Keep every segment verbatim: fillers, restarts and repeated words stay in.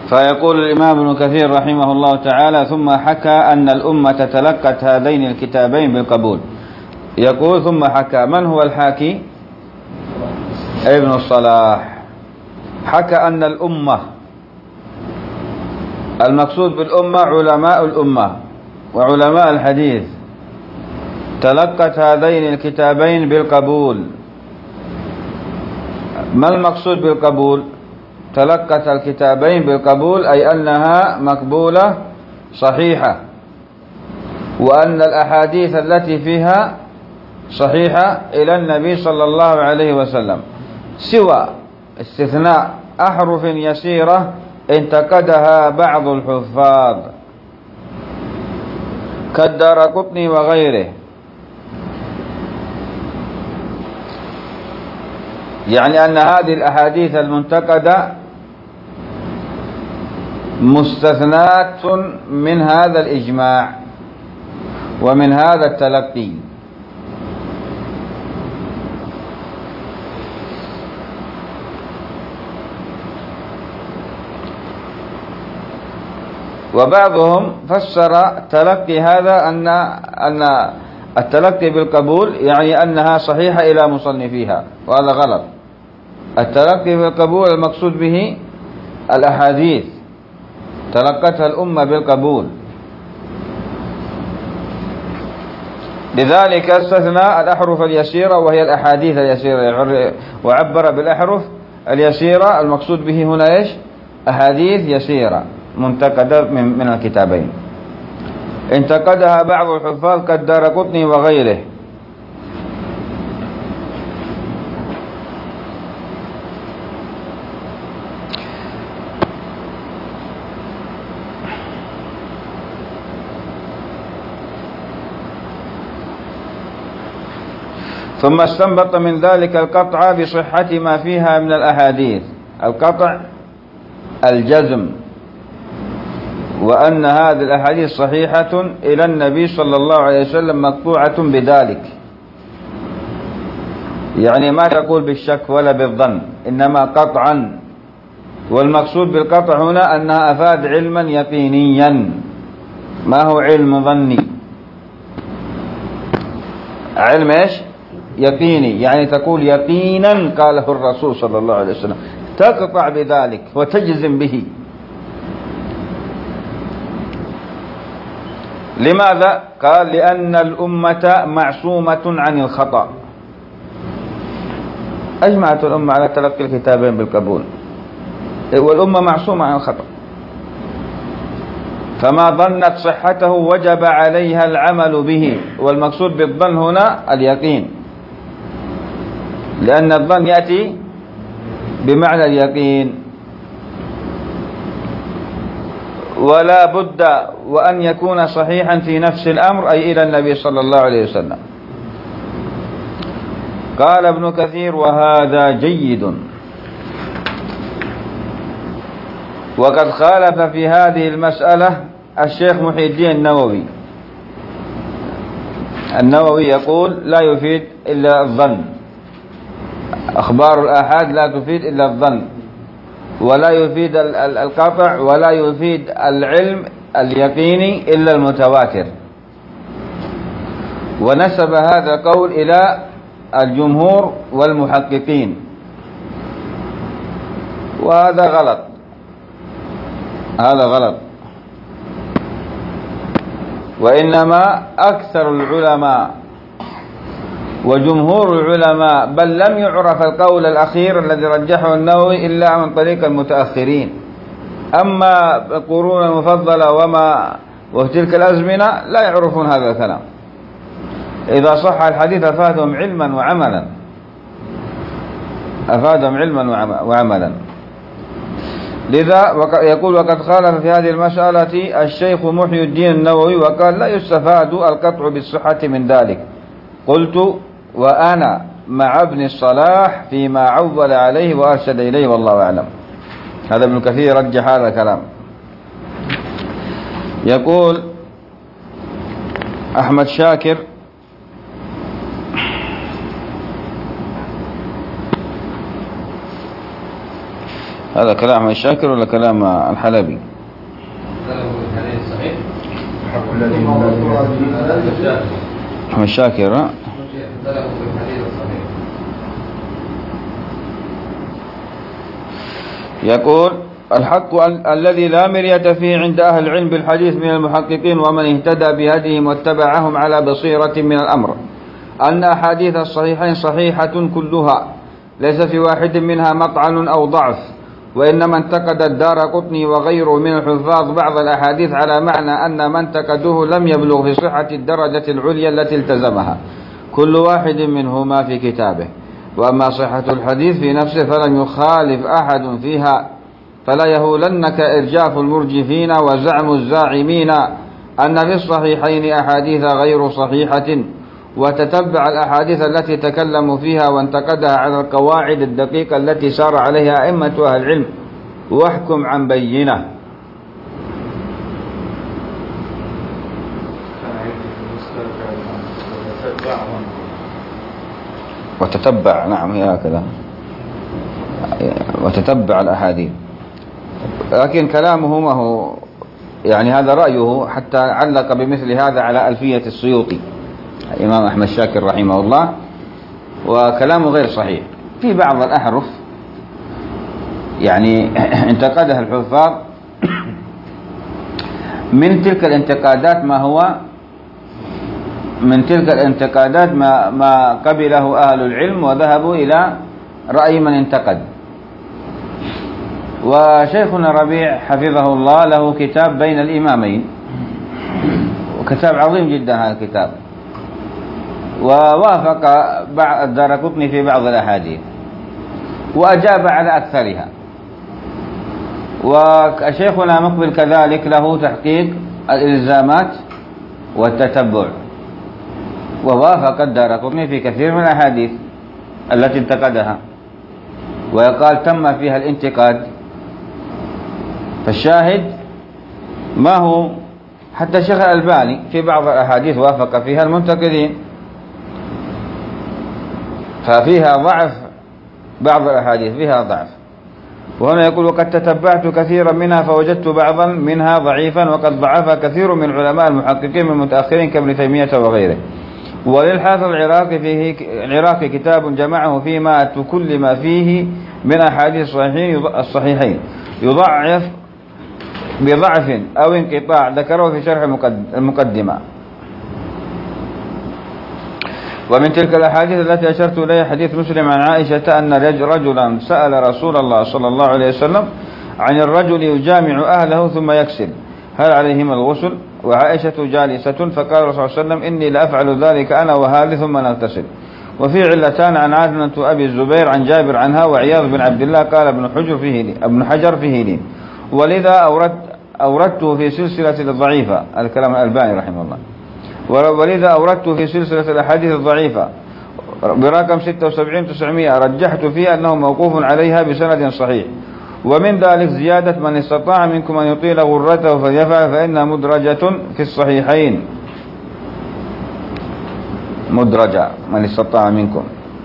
فيقول الإمام ابن كثير رحمه الله تعالى: ثم حكى أن الأمة تلقت هذين الكتابين بالقبول. يقول: ثم حكى. من هو الحاكي؟ ابن الصلاح. حكى أن الأمة، المقصود بالأمة علماء الأمة وعلماء الحديث، تلقت هذين الكتابين بالقبول. ما المقصود بالقبول؟ تلقت الكتابين بالقبول أي أنها مقبولة صحيحة، وأن الأحاديث التي فيها صحيحة إلى النبي صلى الله عليه وسلم، سوى استثناء أحرف يسيرة انتقدها بعض الحفاظ كالدارقطني وغيره. يعني أن هذه الأحاديث المنتقدة مستثنات من هذا الإجماع ومن هذا التلقي. وبعضهم فسر تلقي هذا أن أن التلقي بالقبول يعني أنها صحيحة إلى مصنفيها، وهذا غلط. التلقي بالقبول المقصود به الأحاديث تلقتها الأمة بالقبول، لذلك استثنى الأحرف اليسيرة وهي الأحاديث اليسيرة، وعبر بالأحرف اليسيرة المقصود به هنا إيش؟ أحاديث يسيرة منتقدة من الكتابين انتقدها بعض الحفاظ كالدارقطني وغيره. ثم استنبط من ذلك القطع بصحة ما فيها من الأحاديث، القطع الجزم، وأن هذه الأحاديث صحيحة إلى النبي صلى الله عليه وسلم مقطوعة بذلك. يعني ما تقول بالشك ولا بالظن، إنما قطعا. والمقصود بالقطع هنا أنها أفاد علما يقينيا، ما هو علم ظني، علم إيش؟ يقيني. يعني تقول يقينا قاله الرسول صلى الله عليه وسلم، تقطع بذلك وتجزم به. لماذا؟ قال: لأن الأمة معصومة عن الخطأ. أجمعت الأمة على تلقي الكتابين بالقبول، والأمة معصومة عن الخطأ، فما ظنت صحته وجب عليها العمل به. والمقصود بالظن هنا اليقين، لأن الظن يأتي بمعنى اليقين. ولا بد وأن يكون صحيحا في نفس الأمر أي إلى النبي صلى الله عليه وسلم. قال ابن كثير: وهذا جيد. وقد خالف في هذه المسألة الشيخ محي الدين النووي. النووي يقول: لا يفيد إلا الظن، أخبار الآحاد لا تفيد إلا الظن، ولا يفيد القطع، ولا يفيد العلم اليقيني إلا المتواتر. ونسب هذا القول إلى الجمهور والمحققين، وهذا غلط، هذا غلط. وإنما أكثر العلماء وجمهور العلماء، بل لم يعرف القول الأخير الذي رجحه النووي إلا من طريق المتأخرين. أما القرون المفضلة وما وفي تلك الأزمنة لا يعرفون هذا الكلام. إذا صح الحديث أفادهم علما وعملا، أفادهم علما وعملا. لذا يقول: وقد خالف في هذه المسألة الشيخ محي الدين النووي وقال: لا يستفاد القطع بالصحة من ذلك. قلت: وأنا مع ابن الصلاح فيما عول عليه وأرشد إليه، والله أعلم. هذا ابن كثير رجح هذا الكلام. يقول أحمد شاكر: هذا كلام الشاكر ولا كلام الحلبي؟ أحمد شاكر. يقول الحق الذي لا مرية فيه عند أهل العلم بالحديث من المحققين ومن اهتدى بهديهم واتبعهم على بصيرة من الأمر أن أحاديث الصحيحين صحيحة كلها، ليس في واحد منها مطعن أو ضعف، وإنما انتقد الدارقطني وغيره من الحفاظ بعض الأحاديث على معنى أن من انتقدوه لم يبلغ في صحة الدرجة العليا التي التزمها كل واحد منهما في كتابه، وأما صحة الحديث في نفسه فلم يخالف أحد فيها، فلا يهولنك إرجاف المرجفين وزعم الزاعمين أن في الصحيحين أحاديث غير صحيحة، وتتبع الأحاديث التي تكلموا فيها وانتقدها على القواعد الدقيقة التي سار عليها أئمة أهل العلم، واحكم عن بينة. وتتبع، نعم هي هكذا، وتتبع الأحاديث. لكن كلامه ما هو يعني هذا رأيه، حتى علق بمثل هذا على ألفية السيوطي الإمام أحمد شاكر رحمه الله، وكلامه غير صحيح في بعض الأحرف يعني انتقدها الحفاظ. من تلك الانتقادات ما هو من تلك الانتقادات ما, ما قبله أهل العلم وذهبوا إلى رأي من انتقد. وشيخنا ربيع حفظه الله له كتاب بين الإمامين، وكتاب عظيم جدا هذا الكتاب، ووافق بعض الدارقطني في بعض الأحاديث وأجاب على أكثرها. وشيخنا مقبل كذلك له تحقيق الإلزامات والتتبع، ووافق الدارقطني في كثير من الأحاديث التي انتقدها ويقال تم فيها الانتقاد. فالشاهد ما هو حتى الشيخ الألباني في بعض الأحاديث وافق فيها المنتقدين، ففيها ضعف، بعض الأحاديث فيها ضعف. وهنا يقول وقد تتبعت كثيرا منها فوجدت بعضا منها ضعيفا، وقد ضعف كثير من علماء المحققين من المتأخرين كابن تيمية وغيره. وللحافظ العراقي فيه العراقي كتاب جمعه فيما تكلم فيه من أحاديث الصحيحين الصحيحين يضعف بضعف أو انقطاع، ذكره في شرح المقدمة. ومن تلك الأحاديث التي أشرت إليها حديث مسلم عن عائشة أن رجلا سأل رسول الله صلى الله عليه وسلم عن الرجل يجامع أهله ثم يكسل هل عليهما الغسل، وعائشة جالسة، فقال الرسول صلى الله عليه وسلم إني لأفعل ذلك أنا وهذه ثم نغتسل. وفي علتان عن عادنة أبي الزبير عن جابر عنها وعياض بن عبد الله قال ابن حجر فيه لي ابن حجر فيه لي ولذا أورد أوردته في سلسلة الضعيفة، الكلام الألباني رحمه الله، ولذا أوردته في سلسلة الأحاديث الضعيفة برقم ستة وسبعين تسعمائة، رجحت فيه أنه موقوف عليها بسند صحيح. ومن ذلك زيادة من استطاع منكم أن يطيل غرته فليفعل فإنها مدرجة في الصحيحين، مدرجة من استطاع منكم.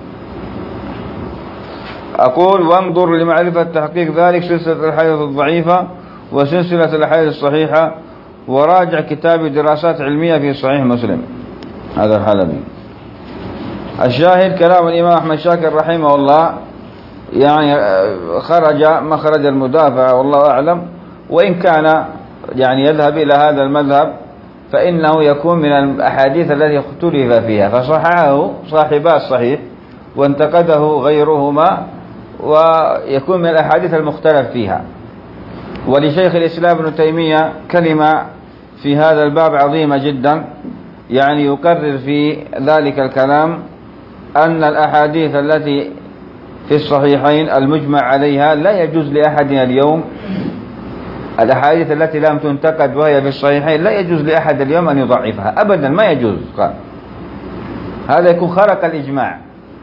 أقول وانظر لمعرفة تحقيق ذلك سلسلة الحديث الضعيفة وسلسلة الحديث الصحيحة، وراجع كتاب دراسات علمية في صحيح مسلم. هذا الحلبي. الشاهد كلام الإمام أحمد شاكر رحمه الله يعني خرج مخرج المدافع والله أعلم، وإن كان يعني يذهب إلى هذا المذهب فإنه يكون من الأحاديث التي اختلف فيها فصححه صاحبا الصحيح وانتقده غيرهما، ويكون من الأحاديث المختلف فيها. ولشيخ الإسلام ابن تيمية كلمة في هذا الباب عظيمة جدا، يعني يقرر في ذلك الكلام أن الأحاديث التي في الصحيحين المجمع عليها لا يجوز لأحدنا اليوم، الأحاديث التي لم تنتقد وهي في الصحيحين لا يجوز لأحد اليوم أن يضعفها أبدا، ما يجوز. قال هذا يكون خرق الإجماع،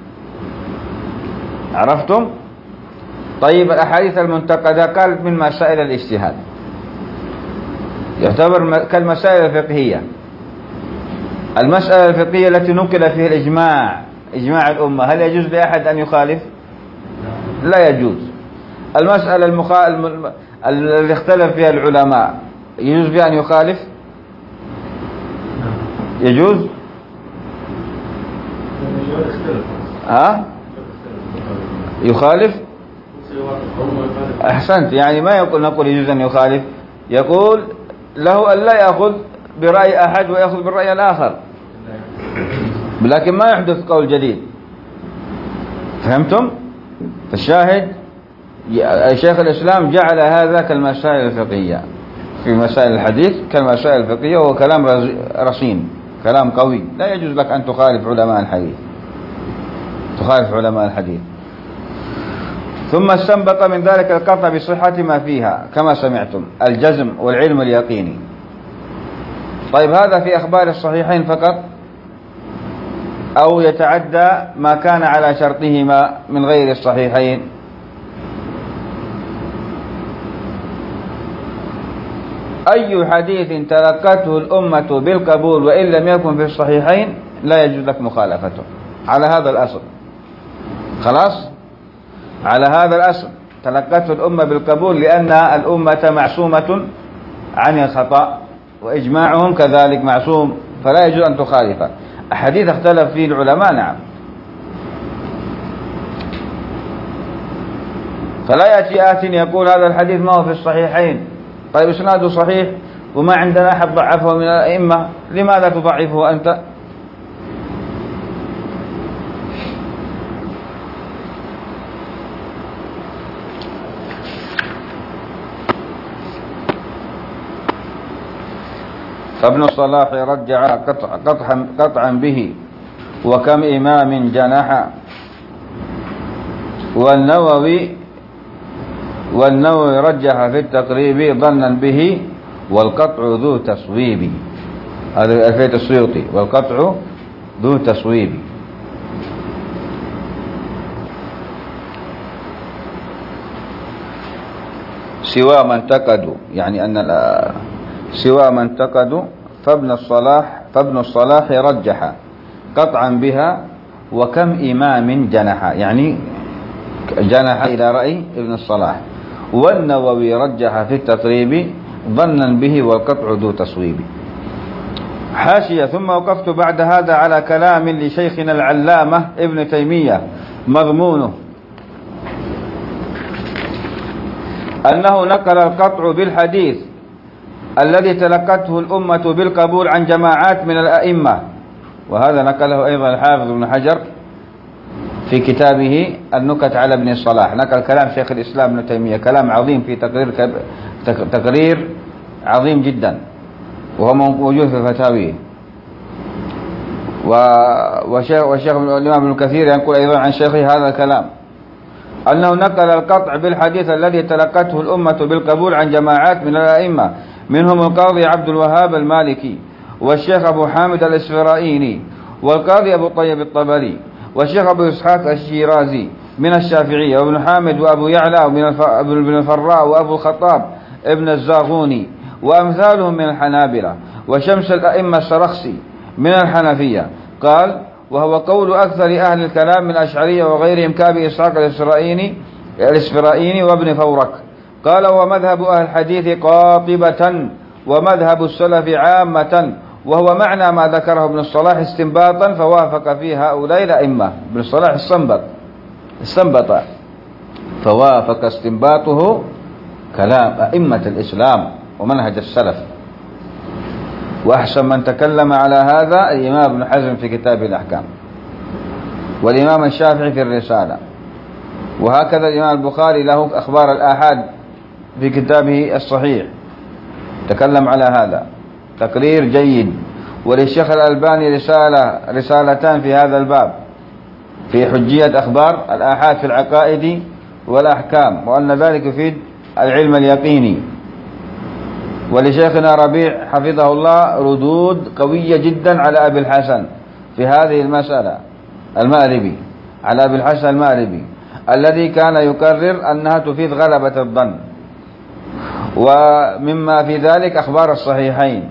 عرفتم؟ طيب الأحاديث المنتقدة قال من مسائل الاجتهاد، يعتبر كالمسائل الفقهية. المسألة الفقهية التي نقل فيها الإجماع، إجماع الأمة، هل يجوز لأحد أن يخالف؟ لا يجوز. المسألة المخا... الم... الذي اختلف فيها العلماء يجوز فيها أن يخالف؟ يجوز؟ ها؟ يخالف؟ أحسنت. يعني ما يقول نقول يجوز أن يخالف، يقول له أن لا يأخذ برأي أحد ويأخذ بالرأي الآخر، لكن ما يحدث قول جديد. فهمتم؟ فالشاهد شيخ الإسلام جعل هذا كالمسائل الفقهية في مسائل الحديث كالمسائل الفقهية، وهو كلام رصين، كلام قوي. لا يجوز لك أن تخالف علماء الحديث، تخالف علماء الحديث. ثم استنبط من ذلك القطع بصحة ما فيها كما سمعتم، الجزم والعلم اليقيني. طيب هذا في أخبار الصحيحين فقط أو يتعدى ما كان على شرطهما من غير الصحيحين؟ أي حديث تلقته الأمة بالقبول وإن لم يكن في الصحيحين لا يجوز لك مخالفته على هذا الأصل. خلاص، على هذا الأصل تلقته الأمة بالقبول، لأن الأمة معصومة عن الخطأ وإجماعهم كذلك معصوم، فلا يجوز أن تخالفه. أحاديث اختلف فيه العلماء نعم، فلا يأتي آت يقول هذا الحديث ما هو في الصحيحين، طيب إسناده صحيح وما عندنا أحد ضعفه من الأئمة، لماذا تضعفه أنت؟ فابن الصلاح رجع قطع قطعا, قطعا به وكم إمام جنح، والنووي والنووي رجح في التقريب ظنا به والقطع ذو تصويب. هذا ألفية السيوطي، والقطع ذو تصويب. سوى من انتقدوا، يعني أن سوى من انتقدوا فابن الصلاح فابن الصلاح رجح قطعا بها وكم إمام جنح، يعني جنح إلى رأي ابن الصلاح. والنووي رجح في التقريب ظنا به والقطع ذو تصويب. حاشية. ثم وقفت بعد هذا على كلام لشيخنا العلامة ابن تيمية مضمونه أنه نقل القطع بالحديث الذي تلقته الأمة بالقبول عن جماعات من الأئمة، وهذا نقله أيضا الحافظ ابن حجر في كتابه النكت على ابن الصلاح. نقل كلام شيخ الإسلام ابن تيمية، كلام عظيم في تقرير كب... تقرير عظيم جدا، وهو موجود في فتاويه. و... وشيخ, وشيخ الإمام ابن كثير ينقل أيضا عن شيخه هذا الكلام، أنه نقل القطع بالحديث الذي تلقته الأمة بالقبول عن جماعات من الأئمة، منهم القاضي عبد الوهاب المالكي، والشيخ أبو حامد الإسفرائيني، والقاضي أبو طيب الطبري، والشيخ أبو إسحاق الشيرازي من الشافعية، وابن حامد وأبو يعلى وابن الفراء وأبو الخطاب ابن الزاغوني وأمثالهم من الحنابلة، وشمس الأئمة السرخسي من الحنفية. قال: وهو قول أكثر أهل الكلام من الأشعرية وغيرهم كأبي إسحاق الإسفرائيني الإسفرائيني وابن فورك. قال: ومذهب أهل الحديث قاطبة ومذهب السلف عامة، وهو معنى ما ذكره ابن الصلاح استنباطا فوافق فيه هؤلاء الأئمة. ابن الصلاح استنبط استنبط فوافق استنباطه كلام أئمة الإسلام ومنهج السلف. وأحسن من تكلم على هذا الإمام ابن حزم في كتاب الأحكام، والإمام الشافعي في الرسالة، وهكذا الإمام البخاري له أخبار الآحاد في كتابه الصحيح تكلم على هذا تقرير جيد. وللشيخ الألباني رسالة رسالتان في هذا الباب في حجية أخبار الآحاد في العقائد والأحكام، وأن ذلك يفيد العلم اليقيني. ولشيخنا ربيع حفظه الله ردود قوية جدا على أبي الحسن في هذه المسألة المأربي، على أبي الحسن المأربي الذي كان يكرر أنها تفيد غلبة الظن، ومما في ذلك أخبار الصحيحين،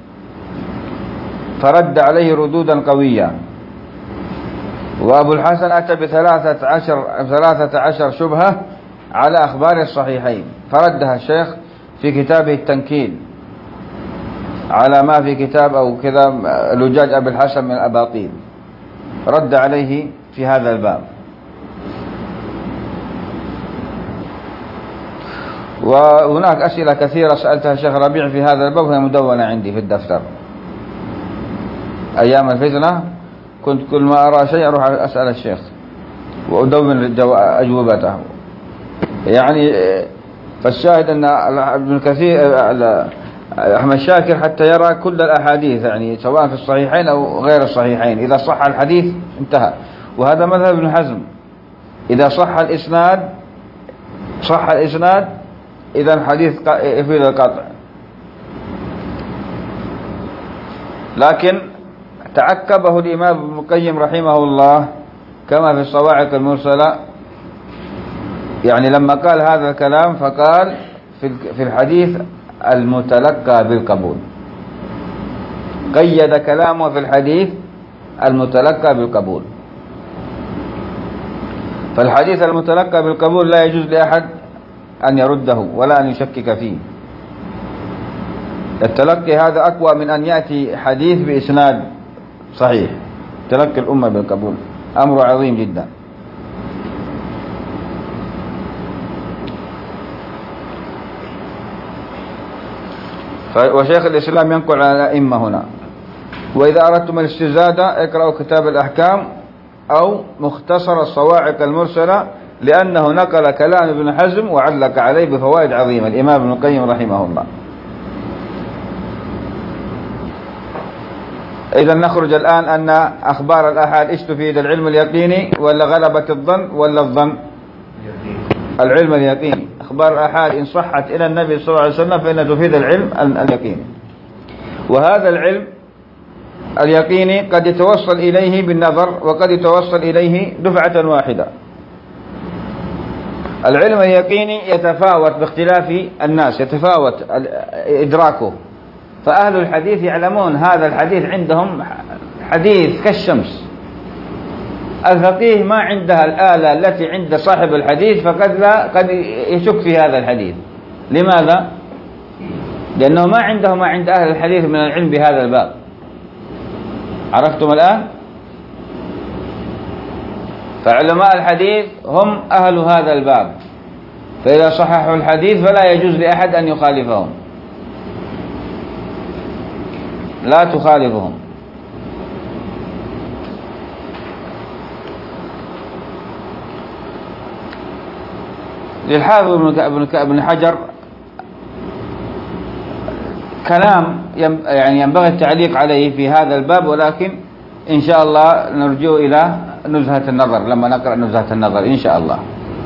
فرد عليه ردودا قوية. وأبو الحسن أتى بثلاثة عشر ثلاثة عشر شبهة على أخبار الصحيحين، فردها الشيخ في كتابه التنكيل على ما في كتاب أو كذا لجاج أبي الحسن من الأباطيل، رد عليه في هذا الباب. وهناك أسئلة كثيرة سألتها الشيخ ربيع في هذا الباب وهي مدونة عندي في الدفتر. أيام الفتنة كنت كل ما أرى شيء أروح أسأل الشيخ وأدون أجوبته. يعني فالشاهد أن ابن كثير أحمد شاكر حتى يرى كل الأحاديث، يعني سواء في الصحيحين أو غير الصحيحين، إذا صح الحديث انتهى. وهذا مذهب ابن حزم، إذا صح الإسناد صح الإسناد إذا الحديث يفيد القطع. لكن تعقبه الإمام ابن القيم رحمه الله كما في الصواعق المرسلة، يعني لما قال هذا الكلام فقال في الحديث المتلقى بالقبول، قيد كلامه في الحديث المتلقى بالقبول. فالحديث المتلقى بالقبول لا يجوز لأحد أن يرده ولا أن يشكك فيه. التلقي هذا أقوى من أن يأتي حديث بإسناد صحيح. تلقي الأمة بالقبول أمر عظيم جدا. وشيخ الإسلام ينقل على الأئمة هنا. وإذا أردتم الاستزادة اقرأوا كتاب الأحكام أو مختصر الصواعق المرسلة، لأنه نقل كلام ابن حزم وعلق عليه بفوائد عظيمة الإمام ابن القيم رحمه الله. إذا نخرج الآن أن أخبار الآحاد إيش تفيد؟ العلم اليقيني ولا غلبة الظن ولا الظن؟ العلم اليقيني. أخبار الآحاد إن صحت إلى النبي صلى الله عليه وسلم فإنها تفيد العلم اليقيني. وهذا العلم اليقيني قد يتوصل إليه بالنظر وقد يتوصل إليه دفعة واحدة. العلم اليقيني يتفاوت باختلاف الناس، يتفاوت إدراكه. فأهل الحديث يعلمون هذا الحديث عندهم حديث كالشمس. الفقيه ما عندها الآلة التي عند صاحب الحديث، فقد لا قد يشك في هذا الحديث. لماذا؟ لأنه ما عنده ما عند أهل الحديث من العلم بهذا الباب. عرفتم الآن؟ فعلماء الحديث هم أهل هذا الباب، فإذا صححوا الحديث فلا يجوز لأحد أن يخالفهم، لا تخالفهم. للحافظ ابن حجر كلام يعني ينبغي التعليق عليه في هذا الباب، ولكن إن شاء الله نرجو إلى نزهة النظر لما نقرأ نزهة النظر إن شاء الله،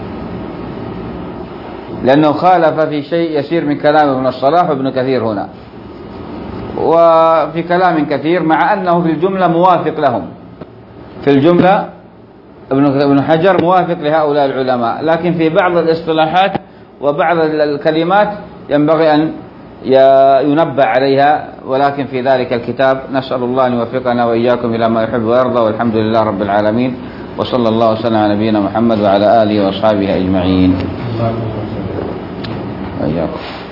لأنه خالف في شيء يسير من كلام ابن الصلاح وابن كثير هنا، وفي كلام كثير، مع أنه في الجملة موافق لهم. في الجملة ابن حجر موافق لهؤلاء العلماء، لكن في بعض الاصطلاحات وبعض الكلمات ينبغي أن ينبه عليها، ولكن في ذلك الكتاب. نسأل الله أن يوفقنا وإياكم إلى ما يحب ويرضى، والحمد لله رب العالمين، وصلى الله وسلم على نبينا محمد وعلى آله وأصحابه أجمعين. وإياكم.